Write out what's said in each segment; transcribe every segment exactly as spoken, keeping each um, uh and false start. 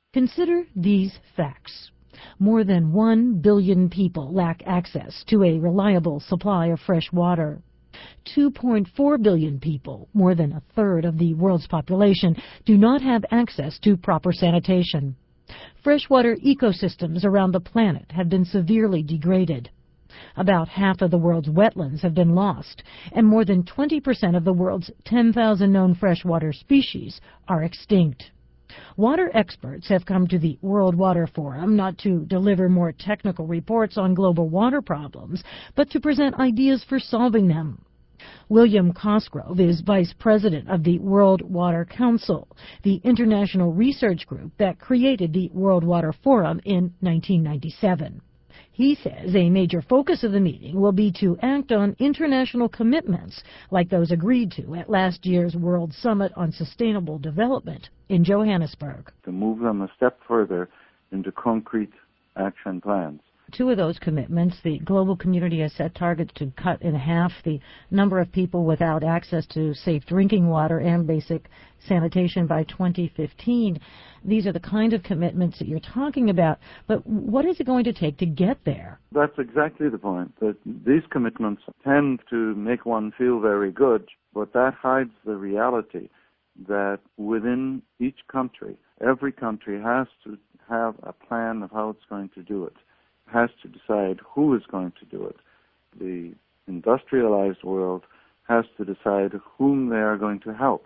Consider these facts. More than one billion people lack access to a reliable supply of fresh water. two point four billion people, more than a third of the world's population, do not have access to proper sanitation. Freshwater ecosystems around the planet have been severely degraded. About half of the world's wetlands have been lost, and more than twenty percent of the world's ten thousand known freshwater species are extinct. Water experts have come to the World Water Forum not to deliver more technical reports on global water problems, but to present ideas for solving them. William Cosgrove is vice president of the World Water Council, the international research group that created the World Water Forum in nineteen ninety-seven. He says a major focus of the meeting will be to act on international commitments like those agreed to at last year's World Summit on Sustainable Development in Johannesburg. To move them a step further into concrete action plans. Two of those commitments, the global community has set targets to cut in half the number of people without access to safe drinking water and basic sanitation by twenty fifteen. These are the kind of commitments that you're talking about, but what is it going to take to get there? That's exactly the point, that these commitments tend to make one feel very good, but that hides the reality that within each country, every country has to have a plan of how it's going to do it. Has to decide who is going to do it. The industrialized world has to decide whom they are going to help.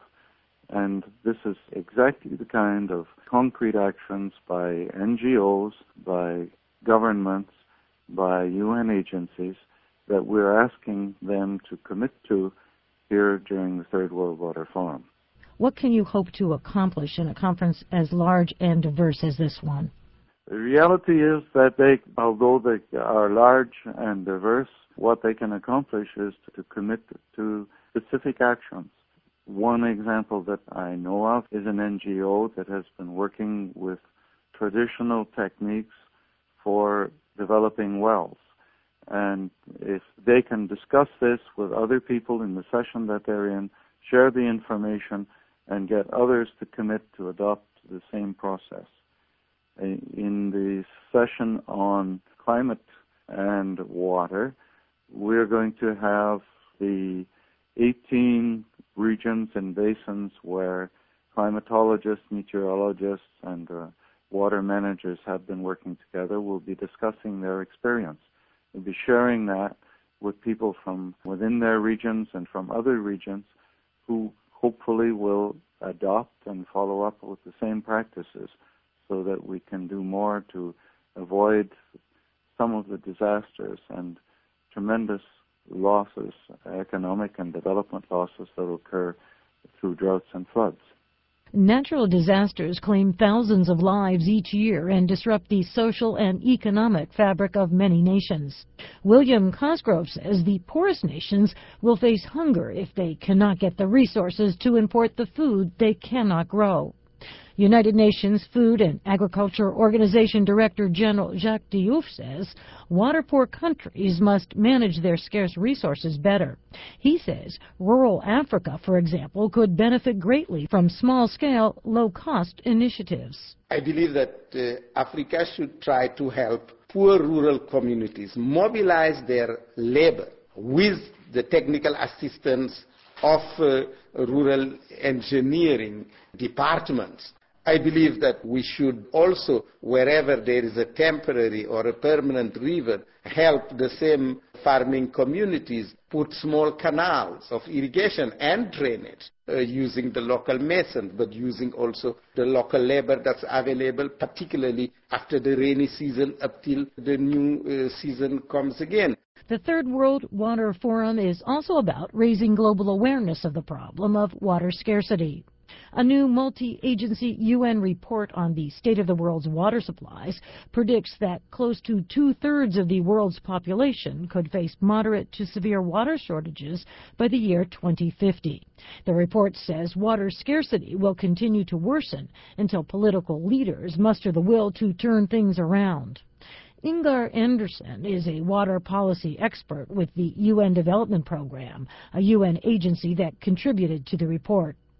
And this is exactly the kind of concrete actions by N G Os, by governments, by U N agencies that we're asking them to commit to here during the Third World Water Forum. What can you hope to accomplish in a conference as large and diverse as this one? The reality is that they, although they are large and diverse, what they can accomplish is to commit to specific actions. One example that I know of is an N G O that has been working with traditional techniques for developing wells. And if they can discuss this with other people in the session that they're in, share the information, and get others to commit to adopt the same process. In the session on climate and water, we're going to have the eighteen regions and basins where climatologists, meteorologists, and uh, water managers have been working together. We'll be discussing their experience. We'll be sharing that with people from within their regions and from other regions who hopefully will adopt and follow up with the same practices, so that we can do more to avoid some of the disasters and tremendous losses, economic and development losses that occur through droughts and floods. Natural disasters claim thousands of lives each year and disrupt the social and economic fabric of many nations. William Cosgrove says the poorest nations will face hunger if they cannot get the resources to import the food they cannot grow. United Nations Food and Agriculture Organization Director General Jacques Diouf says water-poor countries must manage their scarce resources better. He says rural Africa, for example, could benefit greatly from small-scale, low-cost initiatives. I believe that uh, Africa should try to help poor rural communities mobilize their labor with the technical assistance of uh, rural engineering departments. I believe that we should also, wherever there is a temporary or a permanent river, help the same farming communities put small canals of irrigation and drainage uh, using the local mason, but using also the local labor that's available, particularly after the rainy season up till the new uh, season comes again. The Third World Water Forum is also about raising global awareness of the problem of water scarcity. A new multi-agency U N report on the state of the world's water supplies predicts that close to two-thirds of the world's population could face moderate to severe water shortages by the year twenty fifty. The report says water scarcity will continue to worsen until political leaders muster the will to turn things around. Ingar Anderson is a water policy expert with the U N Development Program, a U N agency that contributed to the report.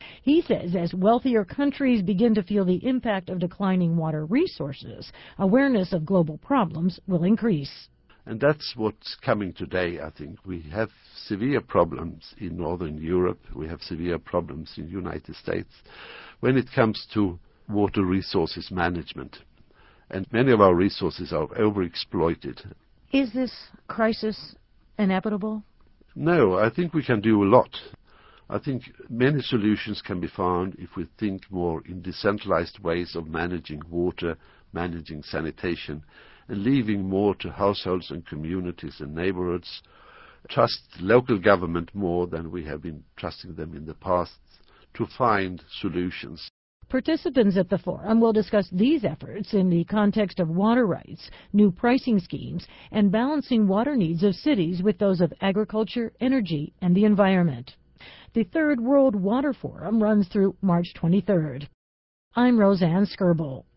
He says as wealthier countries begin to feel the impact of declining water resources, awareness of global problems will increase. And that's what's coming today, I think. We have severe problems in Northern Europe. We have severe problems in the United States when it comes to water resources management. And many of our resources are overexploited. Is this crisis inevitable? No, I think we can do a lot. I think many solutions can be found if we think more in decentralized ways of managing water, managing sanitation, and leaving more to households and communities and neighborhoods. Trust local government more than we have been trusting them in the past to find solutions. Participants at the forum will discuss these efforts in the context of water rights, new pricing schemes, and balancing water needs of cities with those of agriculture, energy, and the environment. The Third World Water Forum runs through March twenty-third. I'm Roseanne Skirbel.